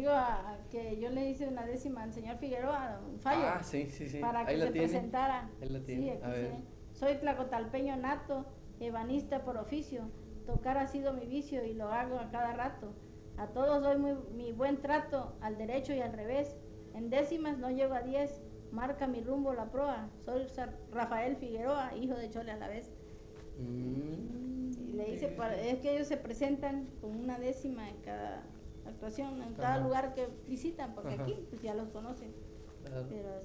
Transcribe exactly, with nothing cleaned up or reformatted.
refirió a, a que yo le hice una décima al señor Figueroa, un fallo. Ah, sí, sí, sí. Para que Ahí la se tiene. presentara. Ahí la tiene. Sí, aquí A ver. sí. Soy tlacotalpeño nato, ebanista por oficio. Tocar ha sido mi vicio y lo hago a cada rato. A todos doy muy, mi buen trato, al derecho y al revés. En décimas no llego a diez. Marca mi rumbo la proa. Soy Rafael Figueroa, hijo de Chole a la vez. Mm. Y le dice, para, es que ellos se presentan con una décima en cada actuación, en cada Ajá. lugar que visitan, porque Ajá. aquí pues ya los conocen. Claro. Pero